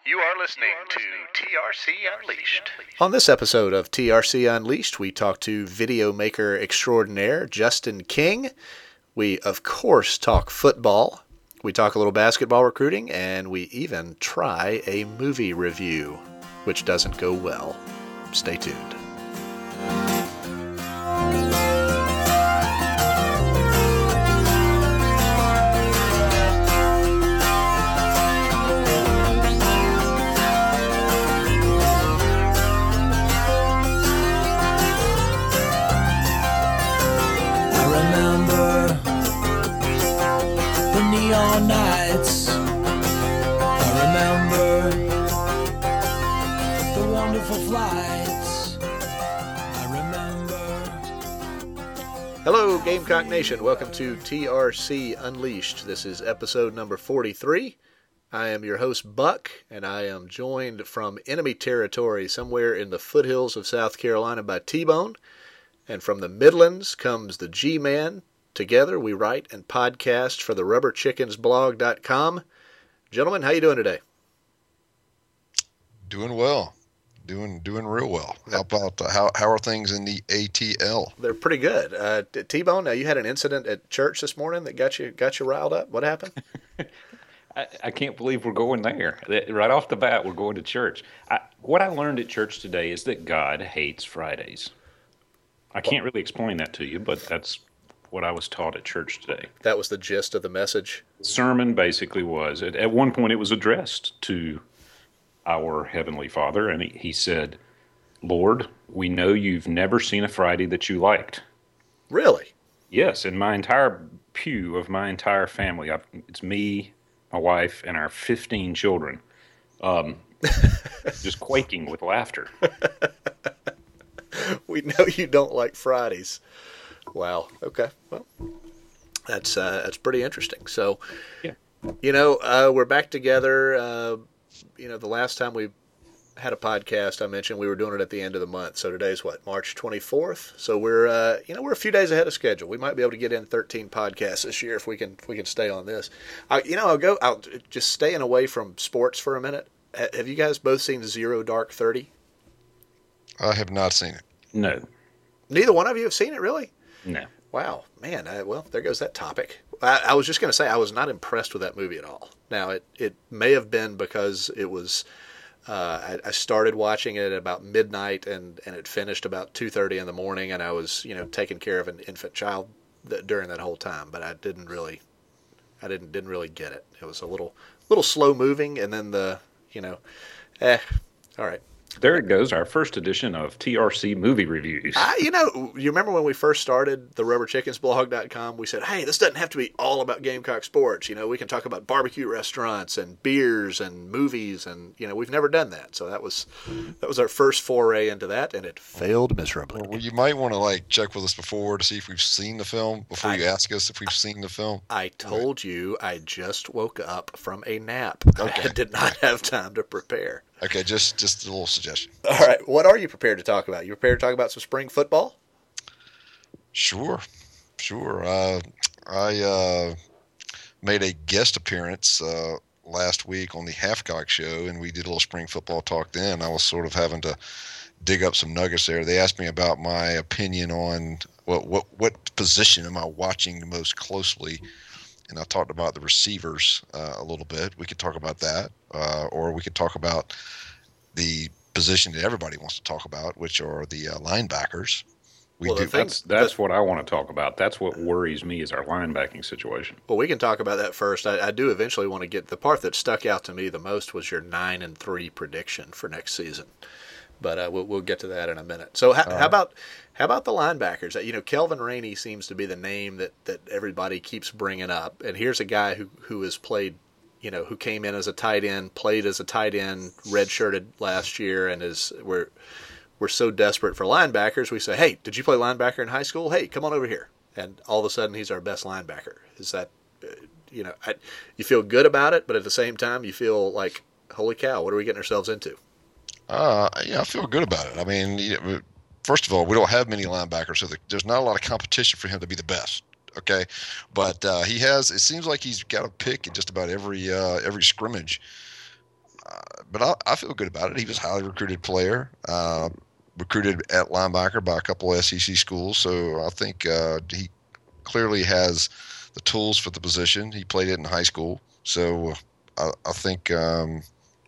You are listening to TRC Unleashed. On this episode of TRC Unleashed, we talk to video maker extraordinaire Justin King. We, of course, talk football. We talk a little basketball recruiting, and we even try a movie review, which doesn't go well. Stay tuned. Neon nights. I remember the wonderful flights. I remember. Hello, Gamecock Nation. Welcome to TRC Unleashed. This is episode number 43. I am your host, Buck, and I am joined from enemy territory somewhere in the foothills of South Carolina by T-Bone. And from the Midlands comes the G-Man. Together, we write and podcast for the rubberchickensblog.com. Gentlemen, how you doing today? Doing well. Doing real well. How about how are things in the ATL? They're pretty good. T-Bone, now you had an incident at church this morning that got you riled up. What happened? I can't believe we're going there. Right off the bat, we're going to church. What I learned at church today is that God hates Fridays. I can't really explain that to you, but that's what I was taught at church today. That was the gist of the message? The sermon basically was, at one point it was addressed to our Heavenly Father, and he said, Lord, we know you've never seen a Friday that you liked. Really? Yes, in my entire pew of my entire family, it's me, my wife, and our 15 children, just quaking with laughter. We know you don't like Fridays. Wow. Okay. Well, that's pretty interesting. So, yeah. We're back together. The last time we had a podcast, I mentioned we were doing it at the end of the month. So today's what, March 24th. So we're a few days ahead of schedule. We might be able to get in 13 podcasts this year if we can stay on this. I'll just staying away from sports for a minute. Have you guys both seen Zero Dark 30? I have not seen it. No. Neither one of you have seen it, really? No. Wow, man. Well, there goes that topic. I was just going to say I was not impressed with that movie at all. Now, it may have been because it was I started watching it at about midnight and it finished about 2:30 in the morning, and I was taking care of an infant child during that whole time. But I didn't really get it. It was a little slow moving, and then all right. There it goes, our first edition of TRC Movie Reviews. You remember when we first started the rubberchickensblog.com, we said, hey, this doesn't have to be all about Gamecock sports. We can talk about barbecue restaurants and beers and movies, and, we've never done that. So that was our first foray into that, and it failed miserably. Well, you might want to check with us before to see if we've seen the film, before you ask us if we've seen the film. I told you I just woke up from a nap. Okay. I did not have time to prepare. Okay, just a little suggestion. All right, what are you prepared to talk about? You prepared to talk about some spring football? Sure. I made a guest appearance last week on the Halfcock Show, and we did a little spring football talk then. I was sort of having to dig up some nuggets there. They asked me about my opinion on what position am I watching the most closely, and I talked about the receivers a little bit. We could talk about that, or we could talk about the position that everybody wants to talk about, which are the linebackers. That's what I want to talk about. That's what worries me is our linebacking situation. Well, we can talk about that first. I do eventually want to get the part that stuck out to me the most was your 9-3 prediction for next season. But we'll get to that in a minute. So how about the linebackers? Kelvin Rainey seems to be the name that everybody keeps bringing up. And here's a guy who has played, who came in as a tight end, played as a tight end, redshirted last year, and we're so desperate for linebackers. We say, hey, did you play linebacker in high school? Hey, come on over here. And all of a sudden he's our best linebacker. Is that, you feel good about it, but at the same time you feel like, holy cow, what are we getting ourselves into? I feel good about it. I mean, first of all, we don't have many linebackers, so there's not a lot of competition for him to be the best. Okay, but it seems like he's got a pick in just about every scrimmage. but I feel good about it. He was a highly recruited player, recruited at linebacker by a couple of SEC schools. So I think he clearly has the tools for the position. He played it in high school. So I think I'm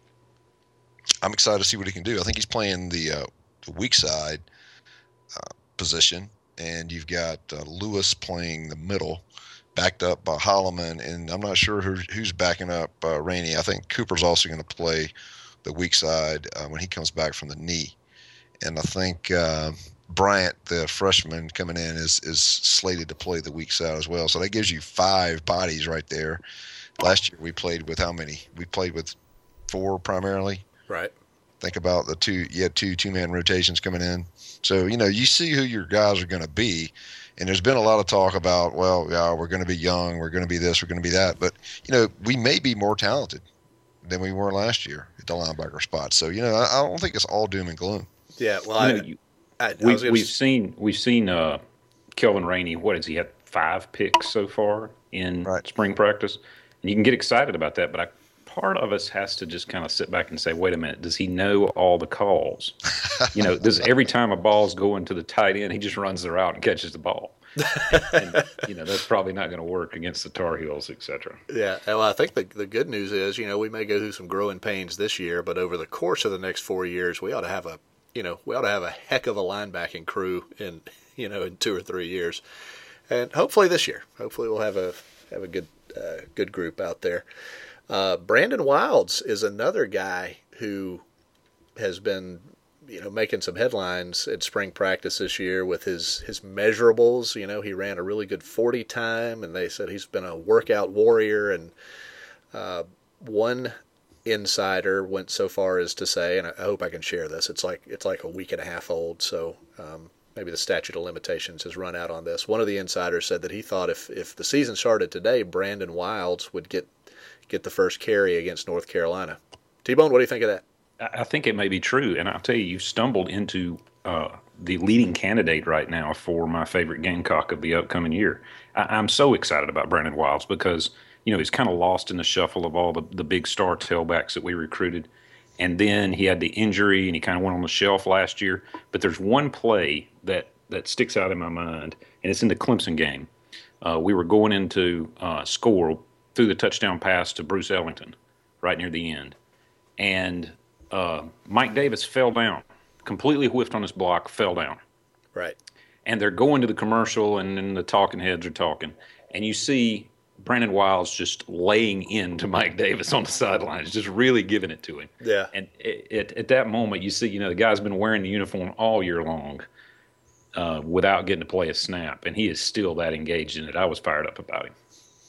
excited to see what he can do. I think he's playing the weak side position, and you've got Lewis playing the middle, backed up by Holloman, and I'm not sure who's backing up Rainey. I think Cooper's also going to play the weak side when he comes back from the knee. And I think Bryant, the freshman coming in, is slated to play the weak side as well. So that gives you 5 bodies right there. Last year we played with how many? We played with 4 primarily. Right. Think about the 2. You had 2-man rotations coming in. So, you see who your guys are going to be. And there's been a lot of talk about, well, yeah, we're going to be young, we're going to be this, we're going to be that. But, we may be more talented than we were last year at the linebacker spot. So, I don't think it's all doom and gloom. Yeah, well, we've seen Kelvin Rainey. What has he had? 5 picks so far in spring practice, and you can get excited about that. But part of us has to just kind of sit back and say, wait a minute, does he know all the calls? Does every time a ball's going to the tight end, he just runs the route and catches the ball? And that's probably not going to work against the Tar Heels, etc. Yeah, well, I think the good news is, we may go through some growing pains this year, but over the course of the next 4 years, we ought to have a heck of a linebacking crew in 2 or 3 years, and hopefully this year, we'll have a good group out there. Brandon Wilds is another guy who has been, making some headlines at spring practice this year with his measurables. He ran a really good 40 time, and they said he's been a workout warrior. And one insider went so far as to say, and I hope I can share this, it's like a week and a half old, so maybe the statute of limitations has run out on this. One of the insiders said that he thought if the season started today, Brandon Wilds would get the first carry against North Carolina. T-Bone, what do you think of that? I think it may be true, and I'll tell you, you've stumbled into the leading candidate right now for my favorite Gamecock of the upcoming year. I'm so excited about Brandon Wilds because, he's kind of lost in the shuffle of all the big star tailbacks that we recruited. And then he had the injury, and he kind of went on the shelf last year. But there's one play that sticks out in my mind, and it's in the Clemson game. We were going into score through the touchdown pass to Bruce Ellington right near the end. And Mike Davis fell down, completely whiffed on his block, fell down. Right. And they're going to the commercial, and then the talking heads are talking. And you see Brandon Wilds just laying into Mike Davis on the sidelines, just really giving it to him. Yeah. And at that moment, you see, the guy's been wearing the uniform all year long without getting to play a snap, and he is still that engaged in it. I was fired up about him.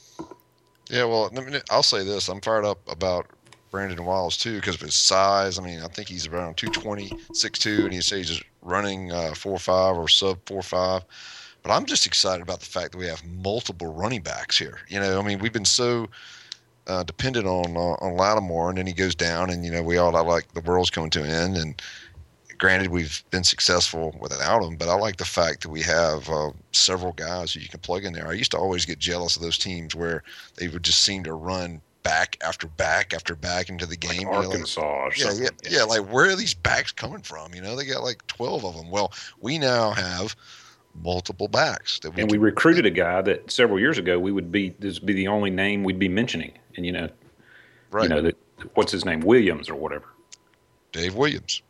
Yeah, well, I'll say this. I'm fired up about Brandon Wilds, too, because of his size. I think he's around 220, 6'2", and he's just running 4.5 or sub 4.5. But I'm just excited about the fact that we have multiple running backs here. We've been so dependent on Lattimore, and then he goes down, and, we all like the world's coming to an end. And granted, we've been successful without him, but I like the fact that we have several guys who you can plug in there. I used to always get jealous of those teams where they would just seem to run back after back after back into the game. Like Arkansas or something. Yeah, like where are these backs coming from? They got like 12 of them. Well, we now have multiple backs. We recruited a guy that several years ago this would be the only name we'd be mentioning. And, right. What's his name? Williams or whatever. Dave Williams.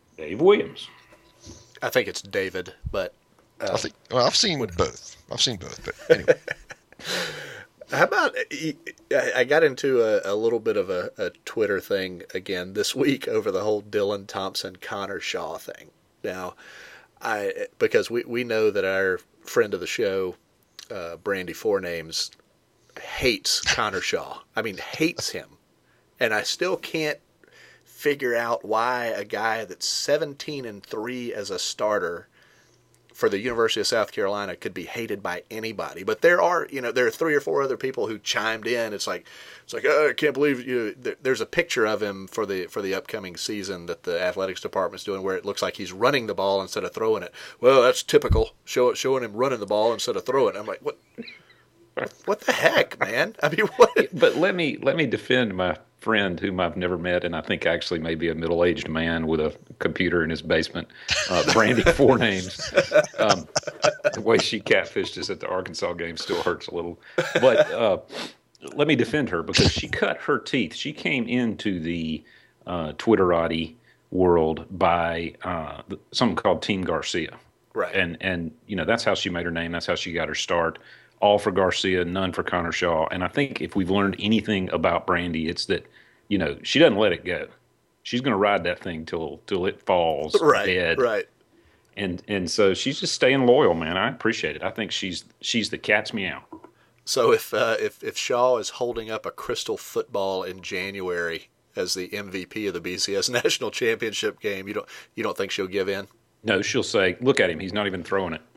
I think it's David, but I've seen both. But anyway. How about I got into a little bit of a Twitter thing again this week over the whole Dylan Thompson Connor Shaw thing. Now, because we know that our friend of the show, Brandy Fournames, hates Connor Shaw. Hates him, and I still can't figure out why a guy that's 17-3 as a starter for the University of South Carolina could be hated by anybody. But there are 3 or 4 other people who chimed in. It's like, oh, I can't believe there's a picture of him for the upcoming season that the athletics department's doing where it looks like he's running the ball instead of throwing it. Well, that's typical, showing him running the ball instead of throwing it. I'm like, what the heck, man? What? But let me defend my friend whom I've never met, and I think actually maybe a middle-aged man with a computer in his basement, Brandy Four Names. The way she catfished us at the Arkansas game still hurts a little. But let me defend her because she cut her teeth. She came into the Twitterati world by something called Team Garcia. Right. And that's how she made her name. That's how she got her start. All for Garcia, none for Connor Shaw. And I think if we've learned anything about Brandy, it's that, she doesn't let it go. She's going to ride that thing till it falls dead. Right. And so she's just staying loyal, man. I appreciate it. I think she's the cat's meow. So if Shaw is holding up a crystal football in January as the MVP of the BCS National Championship game, you don't think she'll give in? No, she'll say, "Look at him. He's not even throwing it."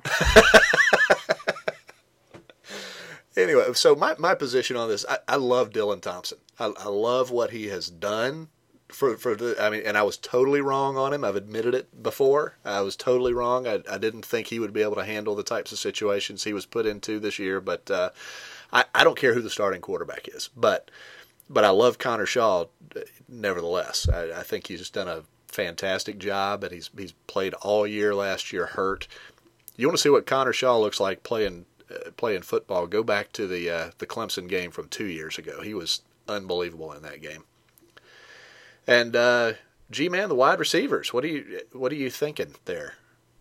Anyway, so my position on this, I love Dylan Thompson. I love what he has done and I was totally wrong on him. I've admitted it before. I was totally wrong. I didn't think he would be able to handle the types of situations he was put into this year, but I don't care who the starting quarterback is. But I love Connor Shaw nevertheless. I think he's done a fantastic job, and he's played all year last year hurt. You want to see what Connor Shaw looks like playing football, go back to the Clemson game from 2 years ago. He was unbelievable in that game. And G-Man, the wide receivers, what are you thinking there?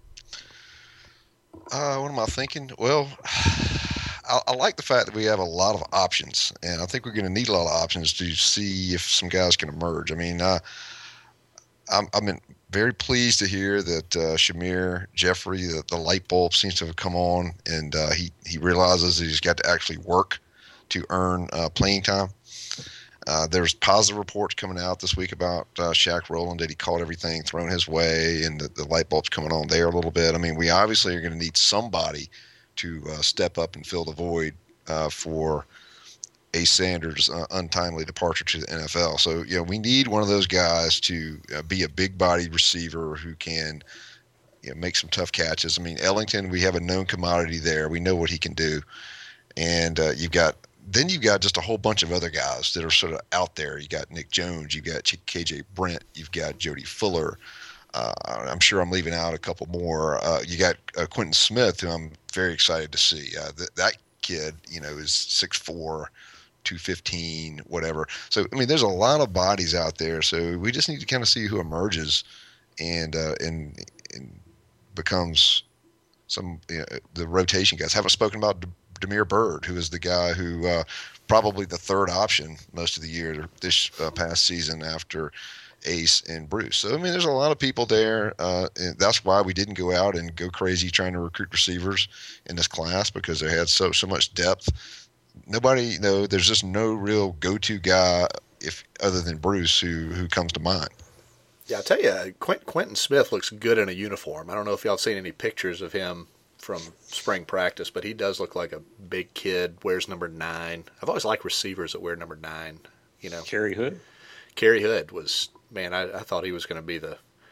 What am I thinking? Well, I like the fact that we have a lot of options, and I think we're going to need a lot of options to see if some guys can emerge. I mean, I'm very pleased to hear that Shamir Jeffrey, the light bulb seems to have come on, and he realizes that he's got to actually work to earn playing time. There's positive reports coming out this week about Shaq Rowland, that he caught everything thrown his way, and the light bulb's coming on there a little bit. I mean, we obviously are going to need somebody to step up and fill the void for Ace Sanders' untimely departure to the NFL. So, we need one of those guys to be a big-bodied receiver who can make some tough catches. I mean, Ellington, we have a known commodity there. We know what he can do. And you've got just a whole bunch of other guys that are sort of out there. You got Nick Jones, you've got KJ Brent, you've got Jody Fuller. I'm sure I'm leaving out a couple more. You got Quentin Smith, who I'm very excited to see. That kid, is 6'4", 215, whatever. So, I mean, there's a lot of bodies out there. So we just need to kind of see who emerges and becomes some the rotation guys. Haven't spoken about Damiere Byrd, who is the guy who probably the third option most of the year this past season after Ace and Bruce. So, I mean, there's a lot of people there. And that's why we didn't go out and go crazy trying to recruit receivers in this class, because they had so much depth. Nobody, there's just no real go-to guy other than Bruce who comes to mind. Yeah, I'll tell you, Quentin Smith looks good in a uniform. I don't know if y'all have seen any pictures of him from spring practice, but he does look like a big kid, wears number 9. I've always liked receivers that wear number 9, Kerry Hood? Kerry Hood was, man, I thought he was going to be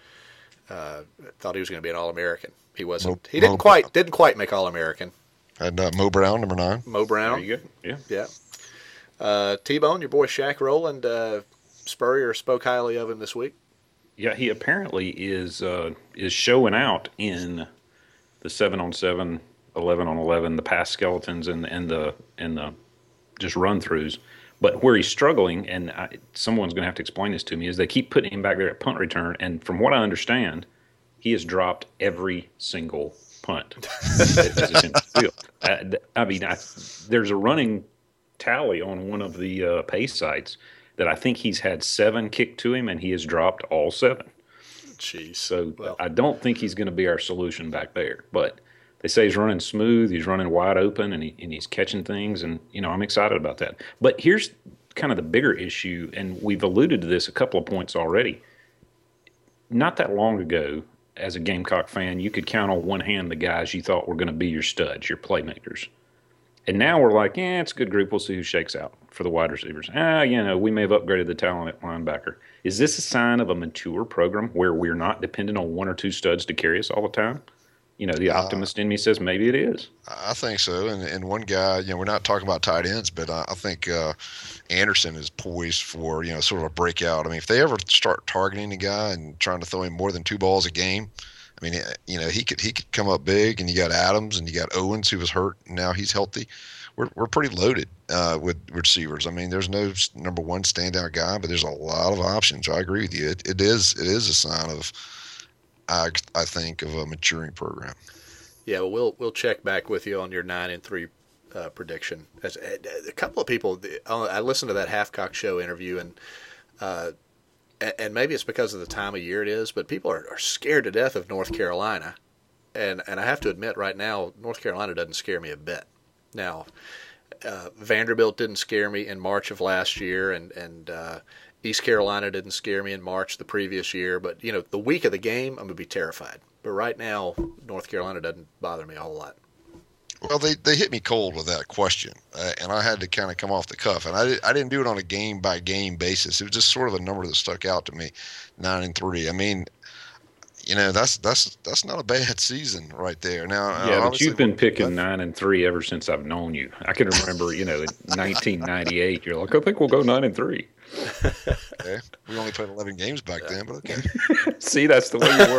an All-American. He wasn't. He didn't quite make All-American. Had Mo Brown, number 9. Mo Brown. There you go. Yeah. T-Bone, your boy Shaq Rowland, Spurrier spoke highly of him this week. Yeah, he apparently is showing out in the 7-on-7, 11-on-11, the pass skeletons, and the just run-throughs. But where he's struggling, and someone's going to have to explain this to me, is they keep putting him back there at punt return. And from what I understand, he has dropped every single punt. I mean, there's a running tally on one of the pace sites that I think he's had 7 kicked to him, and he has dropped all 7. Jeez. So I don't think he's going to be our solution back there. But they say he's running smooth, he's running wide open, and he's catching things, and I'm excited about that. But here's kind of the bigger issue, and we've alluded to this a couple of points already. Not that long ago, as a Gamecock fan, you could count on one hand the guys you thought were going to be your studs, your playmakers. And now we're like, it's a good group. We'll see who shakes out for the wide receivers. We may have upgraded the talent at linebacker. Is this a sign of a mature program where we're not dependent on 1 or 2 studs to carry us all the time? The optimist in me says maybe it is. I think so. And one guy, we're not talking about tight ends, but I think Anderson is poised for, sort of a breakout. I mean, if they ever start targeting the guy and trying to throw him more than 2 balls a game, I mean, he could come up big. And you got Adams and you got Owens, who was hurt, and now he's healthy. We're pretty loaded with receivers. I mean, there's no number one standout guy, but there's a lot of options. I agree with you. It is a sign of, I think, of a maturing program. Yeah, well, we'll check back with you on your 9-3 prediction. As a couple of people, I listened to that Halfcock Show interview, and maybe it's because of the time of year it is, but people are scared to death of North Carolina, and I have to admit right now, North Carolina doesn't scare me a bit. Now, Vanderbilt didn't scare me in March of last year, and East Carolina didn't scare me in March the previous year. But, the week of the game, I'm going to be terrified. But right now, North Carolina doesn't bother me a whole lot. Well, they hit me cold with that question, and I had to kind of come off the cuff. And I didn't do it on a game-by-game basis. It was just sort of a number that stuck out to me, 9-3. I mean, that's not a bad season right there. Now, yeah, but you've been picking 9-3 ever since I've known you. I can remember, in 1998, you're like, I think we'll go 9-3. Okay. We only played 11 games back then, but okay. See, that's the way you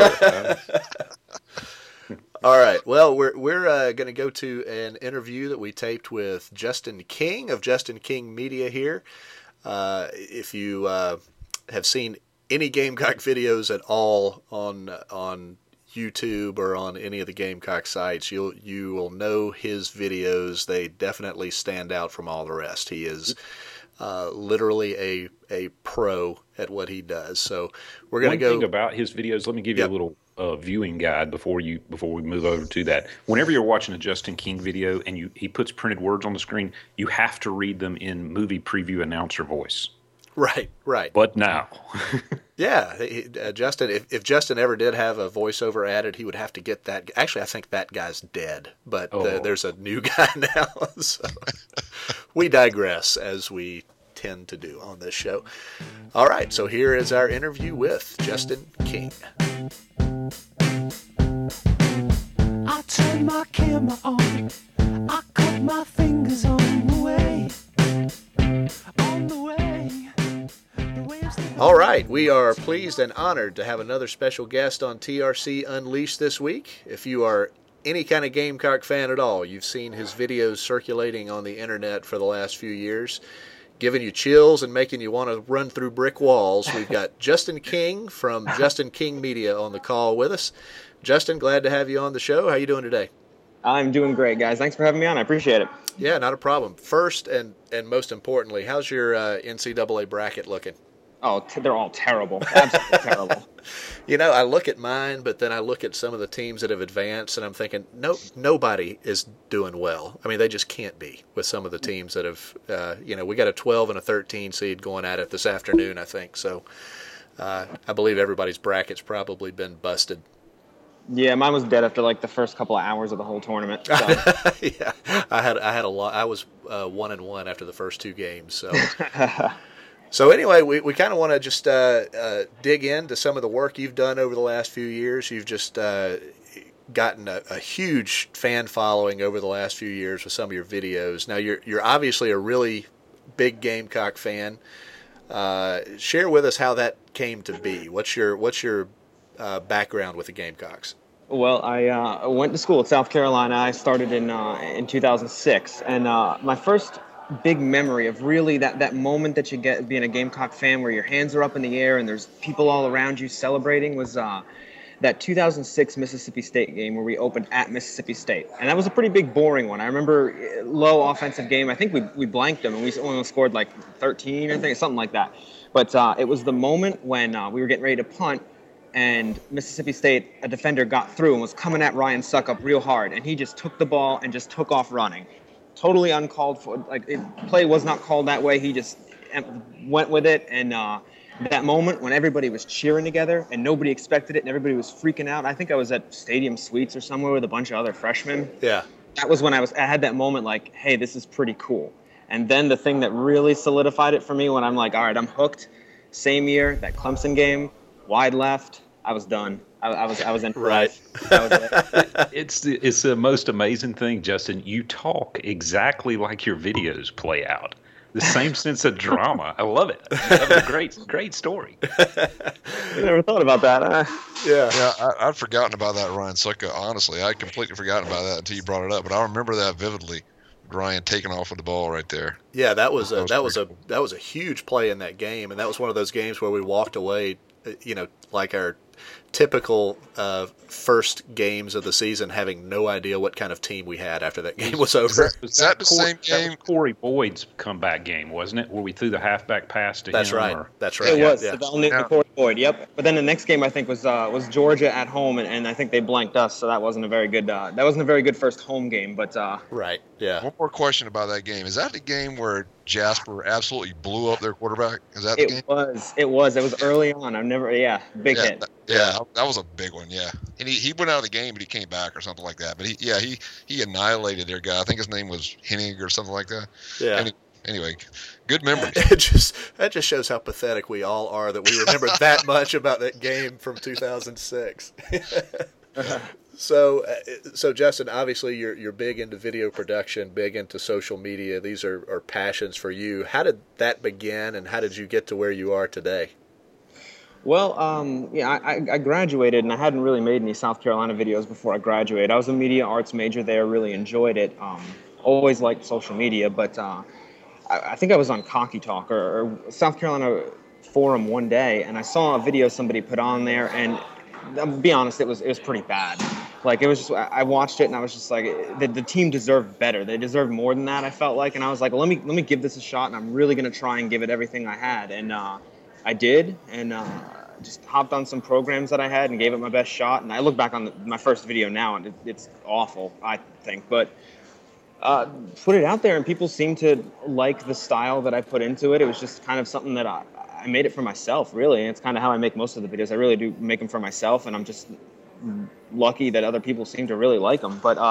were. All right. Well, we're going to go to an interview that we taped with Justin King of Justin King Media here. If you have seen any Gamecock videos at all on YouTube or on any of the Gamecock sites, you will know his videos. They definitely stand out from all the rest. He is literally a pro at what he does. So we're going to go. One thing about his videos, let me give you a little viewing guide before we move over to that. Whenever you're watching a Justin King video and he puts printed words on the screen, you have to read them in movie preview announcer voice. Right. But now. Yeah, Justin, if Justin ever did have a voiceover added, he would have to get that. Actually, I think that guy's dead, but there's a new guy now. So we digress, as we tend to do on this show. All right, so here is our interview with Justin King. I turned my camera on. I cut my fingers on the way. On the way. All right, we are pleased and honored to have another special guest on TRC Unleashed this week. If you are any kind of Gamecock fan at all, you've seen his videos circulating on the internet for the last few years, giving you chills and making you want to run through brick walls. We've got Justin King from Justin King Media on the call with us. Justin, glad to have you on the show. How are you doing today? I'm doing great, guys. Thanks for having me on. I appreciate it. Yeah, not a problem. First and most importantly, how's your NCAA bracket looking? Oh, they're all terrible. Absolutely terrible. I look at mine, but then I look at some of the teams that have advanced, and I'm thinking, nobody is doing well. I mean, they just can't be with some of the teams that have, we got a 12 and a 13 seed going at it this afternoon, I think. So I believe everybody's bracket's probably been busted. Yeah, mine was dead after like the first couple of hours of the whole tournament. So. Yeah, I had a lot. I was 1-1 after the first 2 games. So. So anyway, we kind of want to just dig into some of the work you've done over the last few years. You've just gotten a huge fan following over the last few years with some of your videos. Now you're obviously a really big Gamecock fan. Share with us how that came to be. What's your background with the Gamecocks? Well, I went to school at South Carolina. I started in 2006, and my first big memory of really that moment that you get being a Gamecock fan where your hands are up in the air and there's people all around you celebrating was that 2006 Mississippi State game where we opened at Mississippi State. And that was a pretty big, boring one. I remember low offensive game. I think we blanked them and we only scored like 13 or something like that. But it was the moment when we were getting ready to punt and Mississippi State, a defender got through and was coming at Ryan Suckup real hard. And he just took the ball and just took off running. Totally uncalled for. Play was not called that way. He just went with it. And that moment when everybody was cheering together and nobody expected it and everybody was freaking out. I think I was at Stadium Suites or somewhere with a bunch of other freshmen. Yeah. That was when I had that moment like, hey, this is pretty cool. And then the thing that really solidified it for me when I'm like, all right, I'm hooked. Same year, that Clemson game, wide left, I was done. I was in for Right. life. That was it. It's the most amazing thing, Justin. You talk exactly like your videos play out. The same sense of drama. I love it. That's a great story. I never thought about that. Yeah. Yeah, I'd forgotten about that Ryan Sucka. Honestly, I'd completely forgotten about that until you brought it up. But I remember that vividly. Ryan taking off with the ball right there. Yeah, that was That was a huge play in that game, and that was one of those games where we walked away, like our typical first games of the season, having no idea what kind of team we had after that game was over. Is that the same That game? was Corey Boyd's comeback game, wasn't it? Where we threw the halfback pass to That's him? right. or- That's right. It was Yeah. the only Yeah. Corey Boyd. Yep. But then the next game I think was Georgia at home, and I think they blanked us, so that wasn't a very good first home game. But Right. Yeah. One more question about that game. Is that the game where Jasper absolutely blew up their quarterback? Is that the game? it was early on. Big Yeah, hit. that was a big one. Yeah, and he went out of the game, but he came back or something like that. But he annihilated their guy. I think his name was Hennig or something like that. Yeah. Anyway, good memories. That just shows how pathetic we all are that we remember that much about that game from 2006. So Justin, obviously you're big into video production, big into social media. These are passions for you. How did that begin, and how did you get to where you are today? Well, I graduated, and I hadn't really made any South Carolina videos before I graduated. I was a media arts major there, really enjoyed it. Always liked social media, but I think I was on Cocky Talk or South Carolina Forum one day, and I saw a video somebody put on there, and I'll be honest, it was pretty bad. Like, it was just, I watched it and I was just like, the team deserved better. They deserved more than that, I felt like, and I was like, well, let me give this a shot, and I'm really gonna try and give it everything I had, and I did, and just hopped on some programs that I had and gave it my best shot. And I look back on my first video now, and it's awful, I think, but put it out there, and people seem to like the style that I put into it. It was just kind of something that I made it for myself, really. And it's kind of how I make most of the videos. I really do make them for myself, and I'm just lucky that other people seem to really like them. But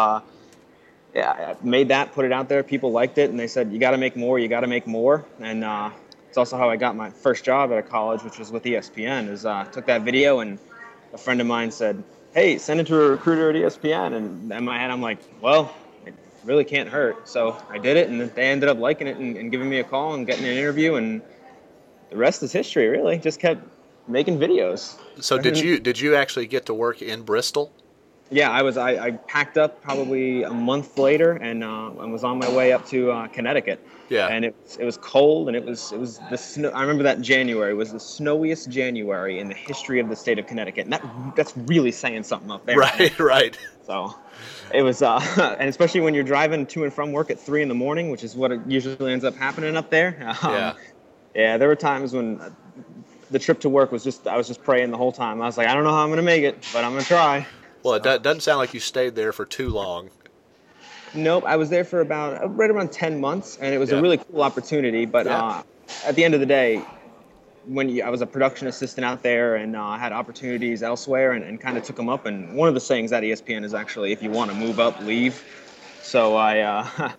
I made that, put it out there. People liked it, and they said, you got to make more, you got to make more. And it's also how I got my first job at a college, which was with ESPN. Is took that video, and a friend of mine said, hey, send it to a recruiter at ESPN. And in my head, I'm like, well, it really can't hurt. So I did it, and they ended up liking it and giving me a call and getting an interview, and the rest is history, really. Just kept making videos. So did you actually get to work in Bristol? Yeah, I packed up probably a month later, and was on my way up to Connecticut. Yeah. And it was cold, and it was the snow. I remember that January was the snowiest January in the history of the state of Connecticut, and that's really saying something up there. Right, right. So it was, and especially when you're driving to and from work at 3 a.m, which is what it usually ends up happening up there. Yeah, there were times when the trip to work I was just praying the whole time. I was like, I don't know how I'm going to make it, but I'm going to try. Well, it doesn't sound like you stayed there for too long. Nope, I was there for right around 10 months, and it was Yeah. a really cool opportunity. But Yeah. At the end of the day, I was a production assistant out there, and I had opportunities elsewhere, and kind of took them up. And one of the sayings at ESPN is actually, if you want to move up, leave. So I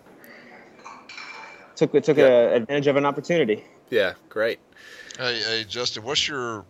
took advantage of an opportunity. Yeah, great. Hey, Justin, what's your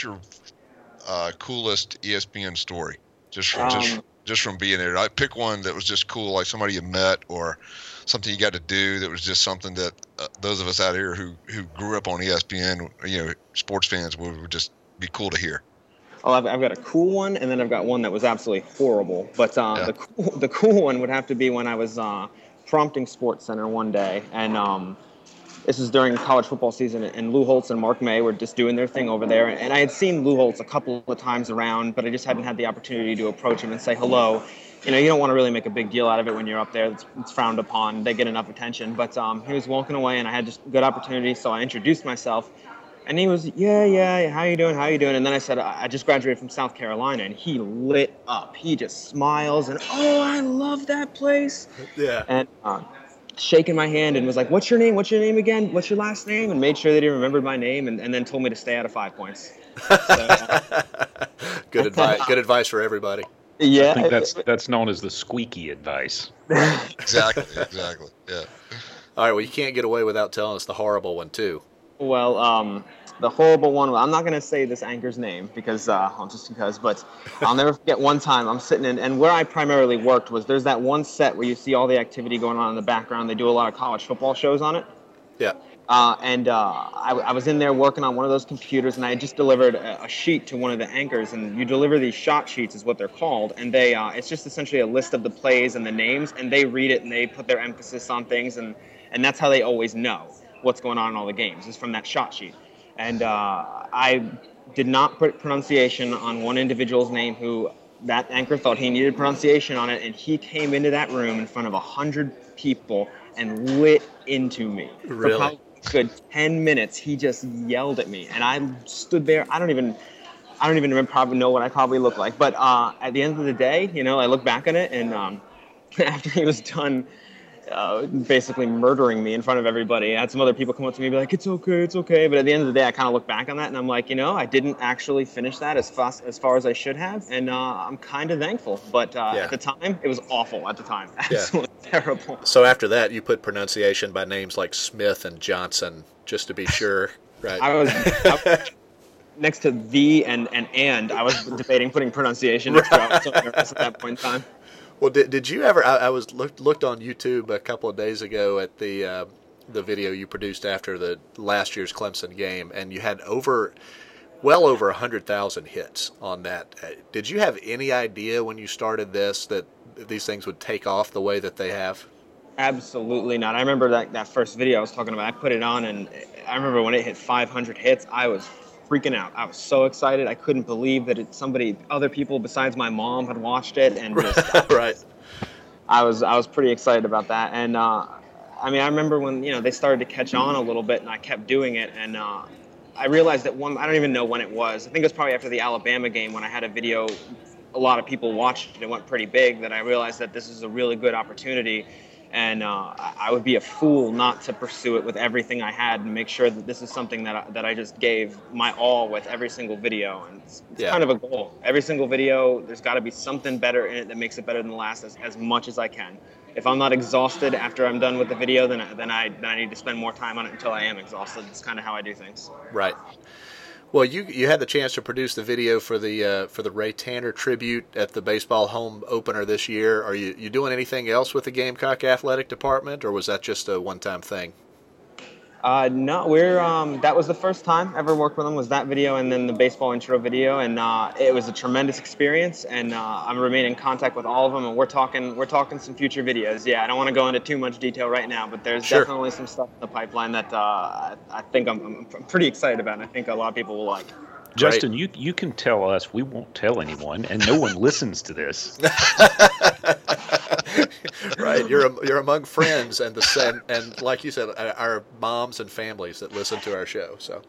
coolest ESPN story? Just from being there. I pick one that was just cool, like somebody you met or something you got to do that was just something that those of us out here who grew up on ESPN, sports fans would just be cool to hear. Oh, I've got a cool one, and then I've got one that was absolutely horrible. But the cool one would have to be when I was prompting SportsCenter one day, and this was during college football season, and Lou Holtz and Mark May were just doing their thing over there. And I had seen Lou Holtz a couple of times around, but I just hadn't had the opportunity to approach him and say hello. You don't want to really make a big deal out of it when you're up there. It's frowned upon. They get enough attention. But he was walking away, and I had just good opportunity, so I introduced myself. And he was, yeah, how you doing? And then I said, I just graduated from South Carolina, and he lit up. He just smiles, and, oh, I love that place. Yeah. And shaking my hand and was like, what's your name again? What's your last name? And made sure that he remembered my name, and then told me to stay out of 5 points. So, Good advice. Good advice for everybody. yeah. I think that's known as the squeaky advice. Exactly. Yeah. All right. Well, you can't get away without telling us the horrible one too. Well, the horrible one. I'm not going to say this anchor's name because, but I'll never forget one time I'm sitting in, and where I primarily worked was there's that one set where you see all the activity going on in the background. They do a lot of college football shows on it. Yeah. I was in there working on one of those computers, and I had just delivered a sheet to one of the anchors. And you deliver these shot sheets, is what they're called, and they it's just essentially a list of the plays and the names, and they read it and they put their emphasis on things, and that's how they always know what's going on in all the games, is from that shot sheet. And I did not put pronunciation on one individual's name who that anchor thought he needed pronunciation on it, and he came into that room in front of 100 people and lit into me. Really? For probably a good 10 minutes, he just yelled at me, and I stood there. I don't even probably know what I probably look like. But at the end of the day, I look back on it, and after he was done basically murdering me in front of everybody, I had some other people come up to me and be like, it's okay. But at the end of the day, I kind of look back on that, and I'm like, I didn't actually finish that as far as I should have, and I'm kind of thankful. But at the time, it was awful at the time. Absolutely terrible. So after that, you put pronunciation by names like Smith and Johnson, just to be sure, right? I was next to the and I was debating putting pronunciation next to it. I was so nervous at that point in time. Well, did you ever? I was looked on YouTube a couple of days ago at the video you produced after the last year's Clemson game, and you had well over 100,000 hits on that. Did you have any idea when you started this that these things would take off the way that they have? Absolutely not. I remember that first video I was talking about. I put it on, and I remember when it hit 500 hits, I was freaking out. I was so excited. I couldn't believe that other people besides my mom had watched it, and just right. I was pretty excited about that. And I remember when they started to catch on a little bit, and I kept doing it, and I realized that I don't even know when it was. I think it was probably after the Alabama game when I had a video. A lot of people watched it. It went pretty big. That I realized that this is a really good opportunity. And I would be a fool not to pursue it with everything I had and make sure that this is something that I just gave my all with every single video. And it's kind of a goal. Every single video, there's got to be something better in it that makes it better than the last as much as I can. If I'm not exhausted after I'm done with the video, then I need to spend more time on it until I am exhausted. It's kind of how I do things. Right. Well, you had the chance to produce the video for the Ray Tanner tribute at the baseball home opener this year. Are you doing anything else with the Gamecock athletic department, or was that just a one-time thing? No, we're that was the first time I ever worked with them, was that video and then the baseball intro video, and it was a tremendous experience, and I'm remaining in contact with all of them, and we're talking some future videos. Yeah, I don't want to go into too much detail right now, but there's definitely some stuff in the pipeline that I think I'm pretty excited about, and I think a lot of people will like. Justin, you can tell us. We won't tell anyone, and no one listens to this. Right, you're among friends and like you said, our moms and families that listen to our show. So,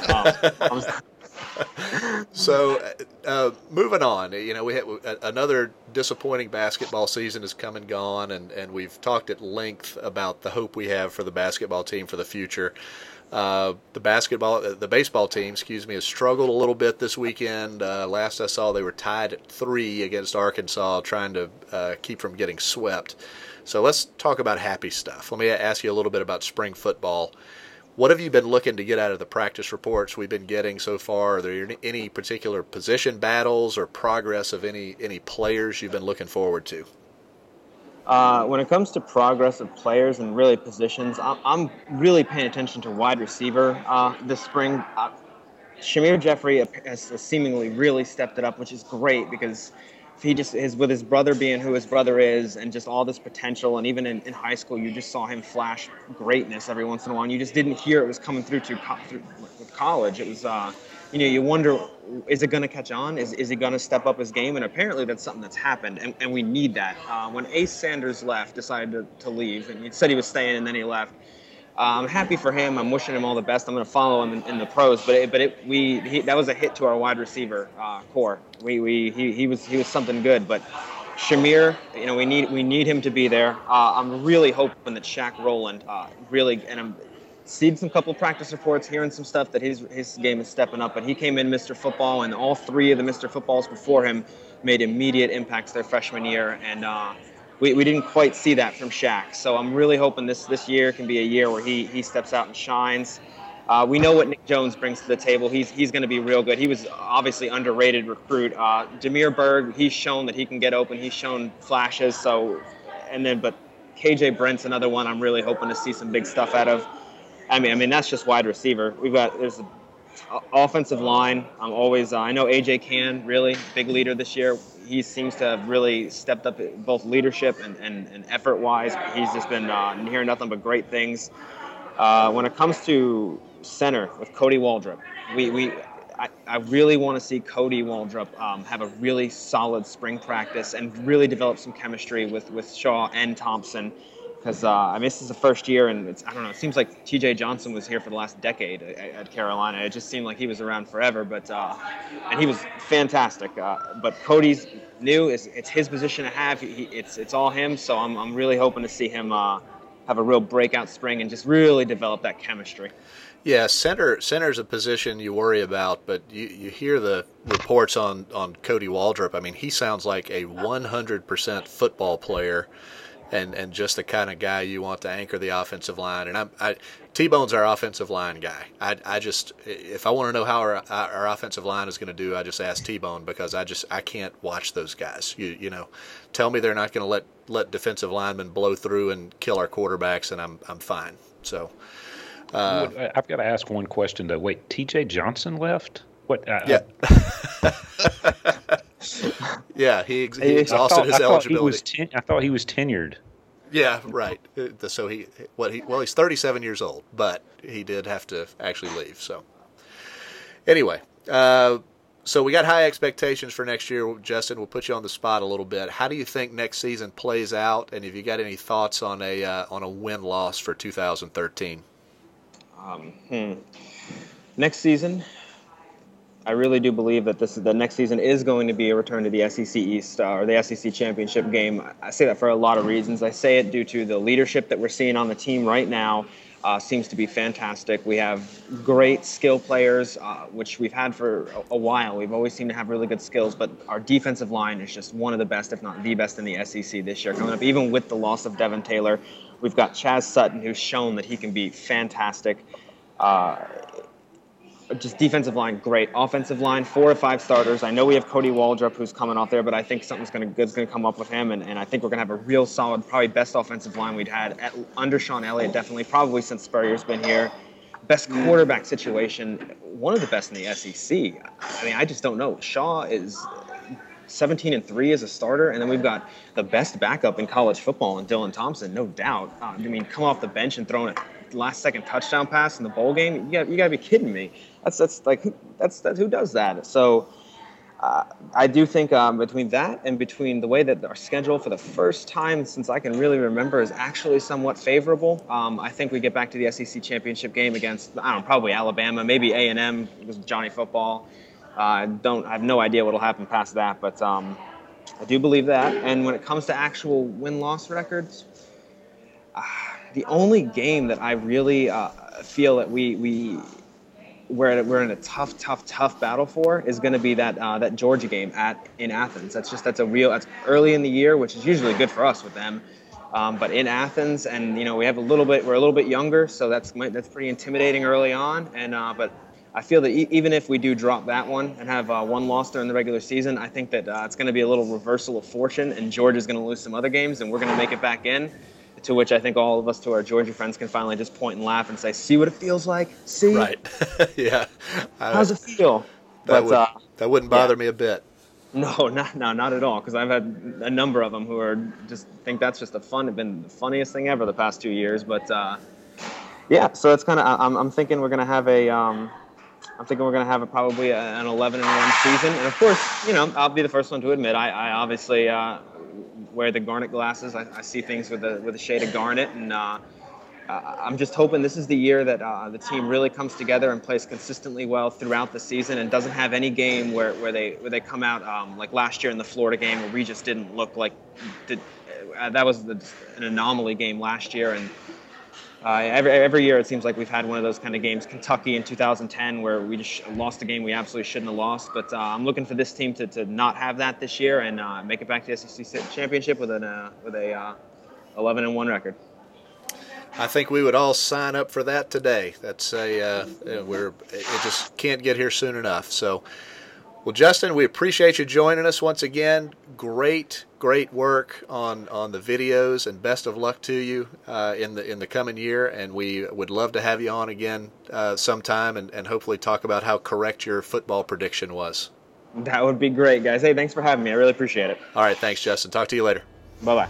moving on. We had another disappointing basketball season has come and gone, and we've talked at length about the hope we have for the basketball team for the future. The baseball team, has struggled a little bit this weekend. Last I saw, they were tied at 3 against Arkansas, trying to keep from getting swept. So let's talk about happy stuff. Let me ask you a little bit about spring football. What have you been looking to get out of the practice reports we've been getting so far? Are there any particular position battles or progress of any players you've been looking forward to? When it comes to progress of players and really positions, I'm really paying attention to wide receiver this spring. Shamir Jeffrey has seemingly really stepped it up, which is great because he just is with his brother being who his brother is and just all this potential. And even in high school, you just saw him flash greatness every once in a while. And you just didn't hear it was coming through with college. It was, you wonder, is it going to catch on? Is he going to step up his game? And apparently that's something that's happened, and we need that. When Ace Sanders decided to leave, and he said he was staying and then he left, I'm happy for him. I'm wishing him all the best. I'm going to follow him in the pros, but that was a hit to our wide receiver core. He was something good, but Shamir, we need him to be there. I'm really hoping that Shaq Rowland and I'm seeing some couple practice reports, hearing some stuff that his game is stepping up, but he came in Mr. Football, and all 3 of the Mr. Footballs before him made immediate impacts their freshman year, and we didn't quite see that from Shaq. So I'm really hoping this year can be a year where he steps out and shines. We know what Nick Jones brings to the table. He's going to be real good. He was obviously underrated recruit. Demir Berg, he's shown that he can get open. He's shown flashes. But KJ Brent's another one I'm really hoping to see some big stuff out of. I mean that's just wide receiver. There's an offensive line. I know AJ Can, really big leader this year. He seems to have really stepped up both leadership and effort-wise. He's just been hearing nothing but great things. When it comes to center with Cody Waldrop, I really want to see Cody Waldrop have a really solid spring practice and really develop some chemistry with Shaw and Thompson. Because this is the first year, and it seems like T.J. Johnson was here for the last decade at Carolina. It just seemed like he was around forever, and he was fantastic. But Cody's new; it's his position to have. It's all him. So I'm really hoping to see him have a real breakout spring and just really develop that chemistry. Yeah, center's a position you worry about, but you hear the reports on Cody Waldrop. I mean, he sounds like a 100% football player. And just the kind of guy you want to anchor the offensive line. And T-Bone's our offensive line guy. If I want to know how our offensive line is going to do, I just ask T-Bone, because I can't watch those guys. You know, tell me they're not going to let defensive linemen blow through and kill our quarterbacks, and I'm fine. So I've got to ask one question though. Wait, T.J. Johnson left? What? Yeah. Yeah, he exhausted his eligibility. I thought he was tenured. Yeah, right. So he's 37 years old, but he did have to actually leave. So anyway, so we got high expectations for next year. Justin, we'll put you on the spot a little bit. How do you think next season plays out, and have you got any thoughts on a win-loss for 2013? Next season, I really do believe that the next season is going to be a return to the SEC East or the SEC Championship game. I say that for a lot of reasons. I say it due to the leadership that we're seeing on the team right now. Seems to be fantastic. We have great skill players, which we've had for a while. We've always seemed to have really good skills, but our defensive line is just one of the best, if not the best, in the SEC this year. Coming up, even with the loss of Devin Taylor, we've got Chaz Sutton, who's shown that he can be fantastic. Just defensive line, great. Offensive line, 4 or 5 starters. I know we have Cody Waldrop, who's coming out there, but I think something's good's going to come up with him, and I think we're going to have a real solid, probably best offensive line we'd had under Sean Elliott, definitely, probably since Spurrier's been here. Best quarterback situation, one of the best in the SEC. I mean, I just don't know. Shaw is 17-3 as a starter, and then we've got the best backup in college football in Dylan Thompson, no doubt. Come off the bench and throwing a last-second touchdown pass in the bowl game. You got to be kidding me. That's who does that. So I do think between that and between the way that our schedule for the first time since I can really remember is actually somewhat favorable. I think we get back to the SEC championship game against probably Alabama, maybe A&M because of Johnny Football. I have no idea what'll happen past that, but I do believe that. And when it comes to actual win-loss records, the only game that I really feel that we're in a tough battle for is going to be that Georgia game in Athens. That's early in the year, which is usually good for us with them. But in Athens, and we're a little bit younger, so that's pretty intimidating early on. And but I feel that even if we do drop that one and have one loss during the regular season, I think that it's going to be a little reversal of fortune, and Georgia's going to lose some other games, and we're going to make it back in. To which I think all of us, to our Georgia friends, can finally just point and laugh and say, "See what it feels like? See, right? Yeah. How's it feel?" That wouldn't bother me a bit. No, not at all. Because I've had a number of them who are just think that's just been the funniest thing ever the past 2 years. But yeah, so it's kind of. I'm thinking we're gonna have probably an 11-1 season, and of course, I'll be the first one to admit I obviously. Wear the garnet glasses. I see things with a shade of garnet, and I'm just hoping this is the year that the team really comes together and plays consistently well throughout the season, and doesn't have any game where they come out like last year in the Florida game where we just didn't look like that was an anomaly game last year, and every year it seems like we've had one of those kind of games. Kentucky in 2010 where we just lost a game we absolutely shouldn't have lost. But I'm looking for this team to not have that this year and make it back to the SEC championship with a 11-1 record. I think we would all sign up for that today. That's it just can't get here soon enough. So, well, Justin, we appreciate you joining us once again. Great work on the videos, and best of luck to you in the coming year. And we would love to have you on again sometime, and hopefully talk about how correct your football prediction was. That would be great, guys. Hey, thanks for having me. I really appreciate it. All right, thanks, Justin. Talk to you later. Bye-bye.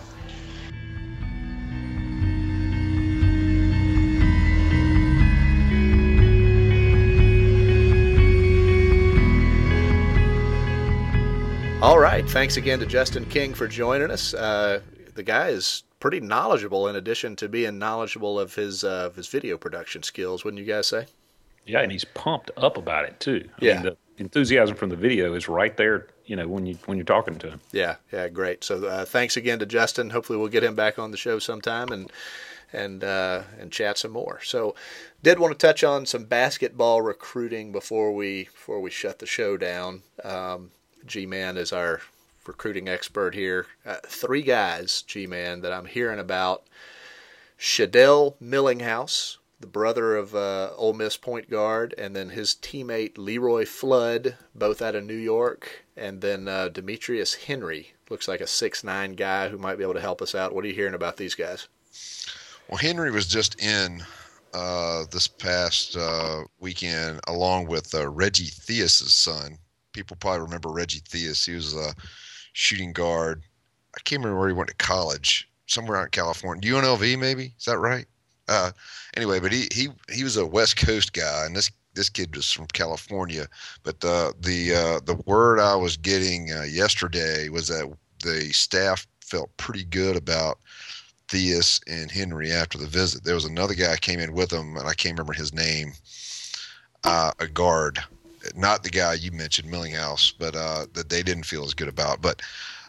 All right, thanks again to Justin King for joining us. The guy is pretty knowledgeable in addition to being knowledgeable of his video production skills, wouldn't you guys say? Yeah, and he's pumped up about it too. I Yeah. mean, the enthusiasm from the video is right there, when you're talking to him. Yeah, great. So thanks again to Justin. Hopefully we'll get him back on the show sometime and chat some more. So did want to touch on some basketball recruiting before we shut the show down. G-Man is our recruiting expert here. 3 guys, G-Man, that I'm hearing about. Shadell Millinghouse, the brother of Ole Miss point guard, and then his teammate Leroy Flood, both out of New York, and then Demetrius Henry, looks like a 6'9" guy who might be able to help us out. What are you hearing about these guys? Well, Henry was just in this past weekend along with Reggie Theus' son. People probably remember Reggie Theus. He was a shooting guard. I can't remember where he went to college, somewhere out in California. UNLV, maybe? Is that right? Anyway, but he was a West Coast guy, and this kid was from California. But the word I was getting yesterday was that the staff felt pretty good about Theus and Henry after the visit. There was another guy came in with them, and I can't remember his name, a guard. Not the guy you mentioned, Millinghouse, but that they didn't feel as good about. But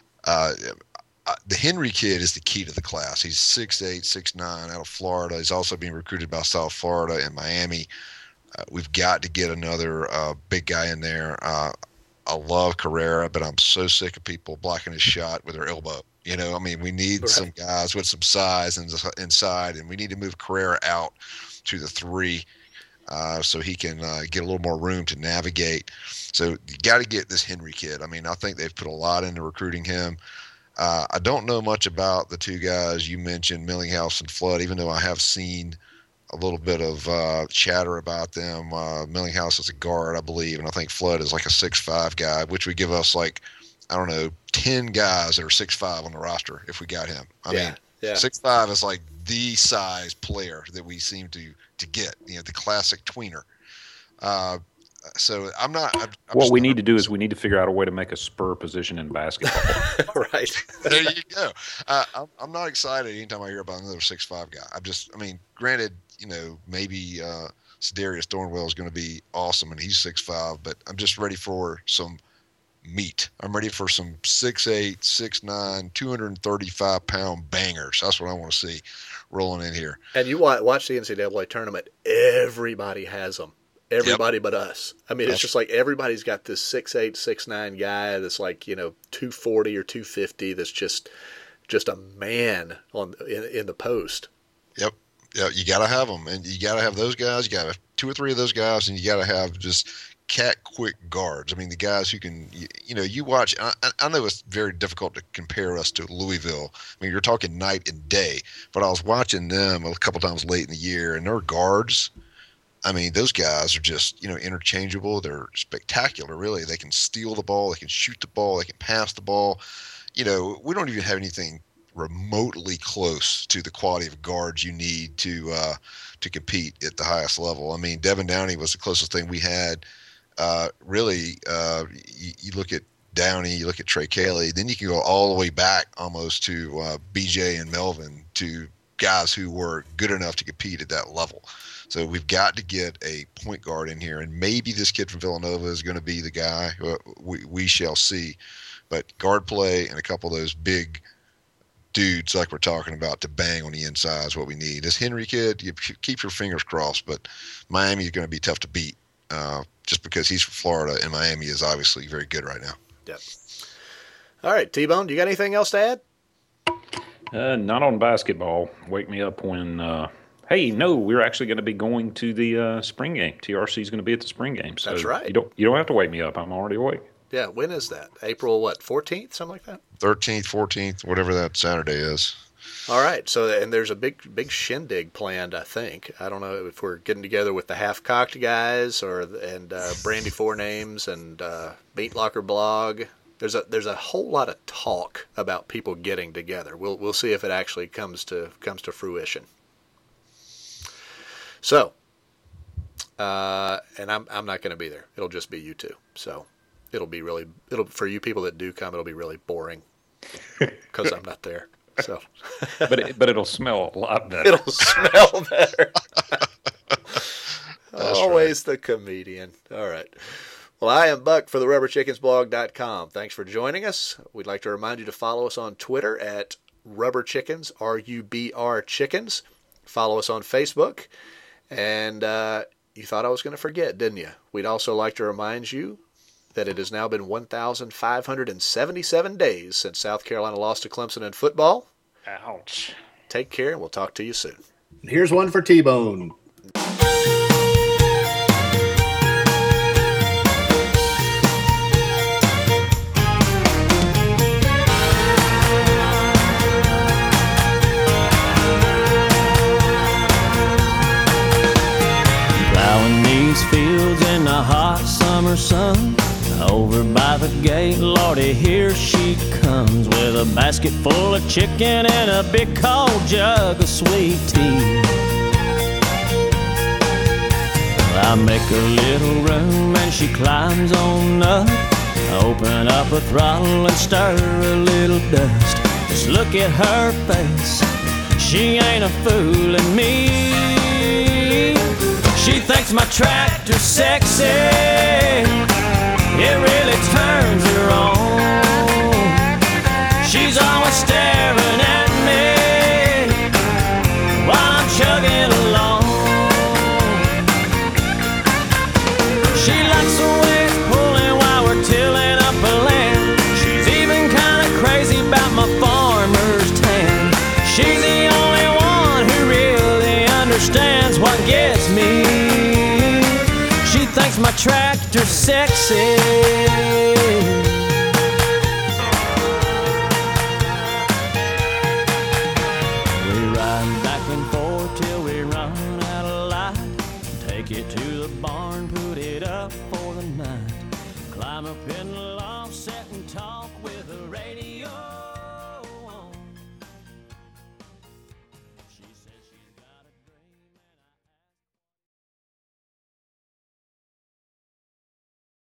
the Henry kid is the key to the class. He's 6'8", 6'9", out of Florida. He's also being recruited by South Florida and Miami. We've got to get another big guy in there. I love Carrera, but I'm so sick of people blocking his shot with their elbow. We need some guys with some size inside, and we need to move Carrera out to the 3. So he can get a little more room to navigate. So you got to get this Henry kid. I think they've put a lot into recruiting him. I don't know much about the 2 guys you mentioned, Millinghouse and Flood, even though I have seen a little bit of chatter about them. Millinghouse is a guard, I believe, and I think Flood is like a 6'5" guy, which would give us 10 guys that are 6'5" on the roster if we got him. I mean, 6'5" is like the size player that we seem to get, the classic tweener. So I'm not. What we need to do is we need to figure out a way to make a spur position in basketball. Right. There you go. I'm not excited anytime I hear about another 6'5" guy. Granted, maybe Sedarius Thornwell is going to be awesome and he's 6'5", but I'm just ready for some meat. I'm ready for some 6'8", 6'9", 235-pound bangers. That's what I want to see rolling in here. And you watch the NCAA tournament, everybody has them. Everybody but us. It's just like everybody's got this 6'8", 6'9" guy that's 240 or 250 that's just a man in the post. Yep. Yeah, you got to have them, and you got to have those guys. You got to have 2 or 3 of those guys, and you got to have just quick guards. The guys who can, you watch. I know it's very difficult to compare us to Louisville. You're talking night and day, but I was watching them a couple times late in the year, and their guards. Those guys are just, interchangeable. They're spectacular, really. They can steal the ball. They can shoot the ball. They can pass the ball. We don't even have anything remotely close to the quality of guards you need to compete at the highest level. Devin Downey was the closest thing we had. Really, you look at Downey, you look at Trey Cayley, then you can go all the way back almost to BJ and Melvin, to guys who were good enough to compete at that level. So we've got to get a point guard in here, and maybe this kid from Villanova is going to be the guy. We shall see. But guard play and a couple of those big dudes like we're talking about to bang on the inside is what we need. This Henry kid, you keep your fingers crossed, but Miami is going to be tough to beat just because he's from Florida, and Miami is obviously very good right now. Yep. All right, T-Bone, do you got anything else to add? Not on basketball. Wake me up when Hey, no, we're actually going to be going to the spring game. TRC is going to be at the spring game. So That's right. You don't have to wake me up. I'm already awake. Yeah, when is that? April what? 14th, something like that. 13th, 14th, whatever that Saturday is. All right. So, and there's a big shindig planned. I think. I don't know if we're getting together with the Half Cocked guys and Brandy Four Names and Meat Locker Blog. There's a whole lot of talk about people getting together. We'll see if it actually comes to fruition. So, and I'm not going to be there. It'll just be you two. So, it'll for you people that do come, it'll be really boring because I'm not there. So, but it'll smell a lot better. It'll smell better. Always right. The comedian. All right. Well, I am Buck for the rubberchickensblog.com. Thanks for joining us. We'd like to remind you to follow us on Twitter at rubberchickens, RUBR chickens. Follow us on Facebook. And you thought I was going to forget, didn't you? We'd also like to remind you that it has now been 1,577 days since South Carolina lost to Clemson in football. Ouch. Take care, and we'll talk to you soon. Here's one for T-Bone. Plowing these fields in the hot summer sun. Over by the gate, Lordy, here she comes with a basket full of chicken and a big cold jug of sweet tea. Well, I make a little room and she climbs on up. I open up a throttle and stir a little dust. Just look at her face, she ain't a fooling me. She thinks my tractor's sexy, it really turns her on. She's always staring at me while I'm chugging along. She likes the way it's pulling while we're tilling up a land. She's even kind of crazy about my farmer's tan. She's the only one who really understands what gets me. She thinks my tractor's sexy. We ride back and forth till we run out of light. Take it to the barn, put it up for the night. Climb up in the lawn.